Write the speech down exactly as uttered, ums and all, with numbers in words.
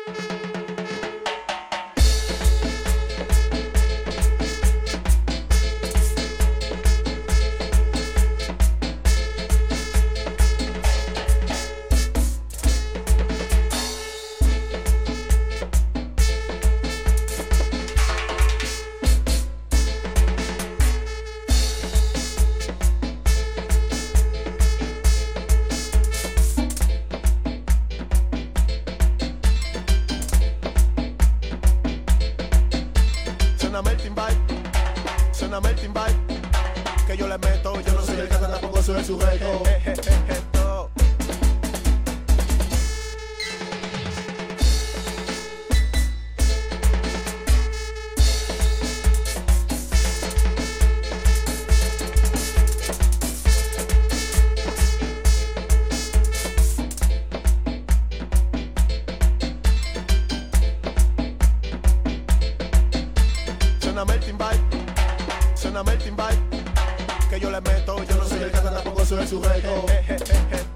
Suéname el timbal, suéname el timbal, que yo le meto, yo no soy el gato, tampoco soy el sujeto. Suéname el timbal, suéname el timbal, que yo le meto, yo no soy el gato, tampoco soy el sujeto.